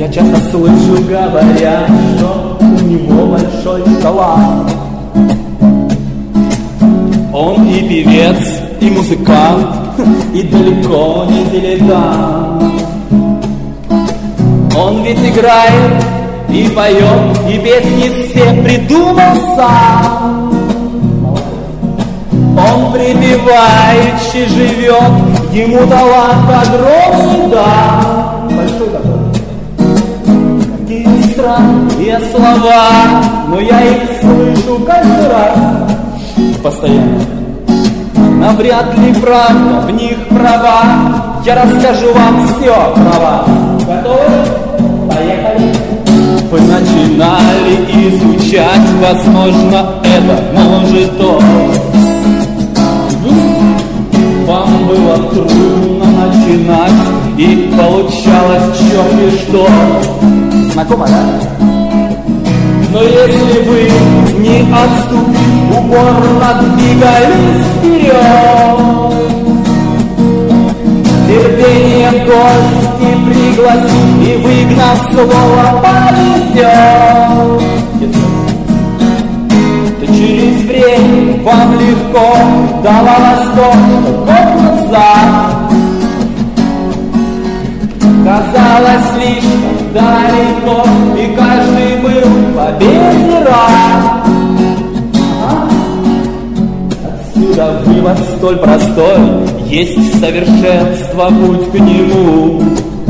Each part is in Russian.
Я часто слышу, говорят, что у него большой талант. Он и певец, и музыкант, и далеко не дилетант. Он ведь играет и поет, и песни все придумал сам. Он припеваючи живет, ему талант огромный дан. Большой такой. Какие странные слова, но я их слышу каждый раз. Постоянно. Но вряд ли правда в них права. Я расскажу вам все про вас. Готовы? Поехали. Вы начинали изучать, возможно, это, может, то. Вам было трудно начинать, и получалось черт и что. Знакомо, да? Но если вы не отступили, упорно двигались вперед, терпением гости пригласив и выгнав слово повезет, то через время вам легко давалось то, что год назад казалось слишком далеко, и каждый был победе рад. Отсюда вывод столь простой: есть совершенство, путь к нему.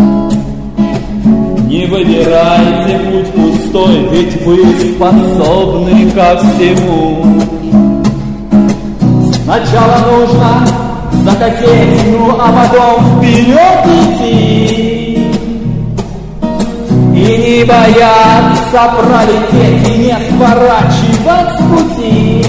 Не выбирайте путь пустой, ведь вы способны ко всему. Сначала нужно захотеть, ну а потом вперед идти. И не бояться пролететь, и не сворачивать с пути.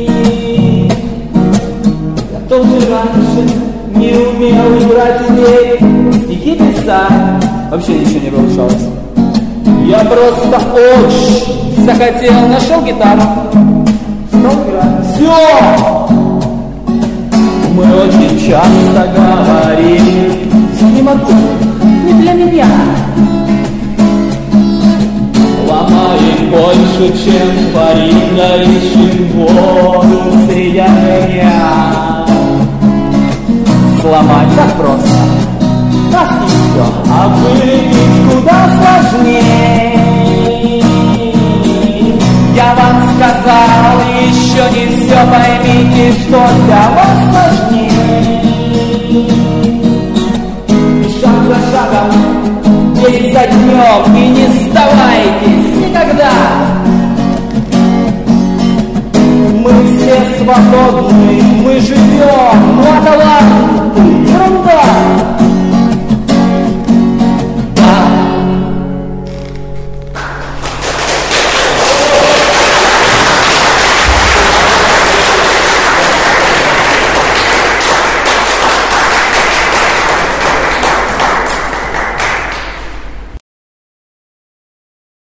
Я тоже раньше не умел играть идеи, стихи писать, вообще ничего не получалось. Я просто очень захотел, нашел гитару, стал играть. Все! Мы очень часто говорим: не могу, не для меня. Ломаем больше, чем творим, да ищем воду среди огня. Сломать так просто, раз и все, а вылепить куда сложнее. Я вам сказал, еще не все, поймите, что для вас важнее. И шаг за шагом, день за днем, и не сдавайтесь никогда. Мы все свободны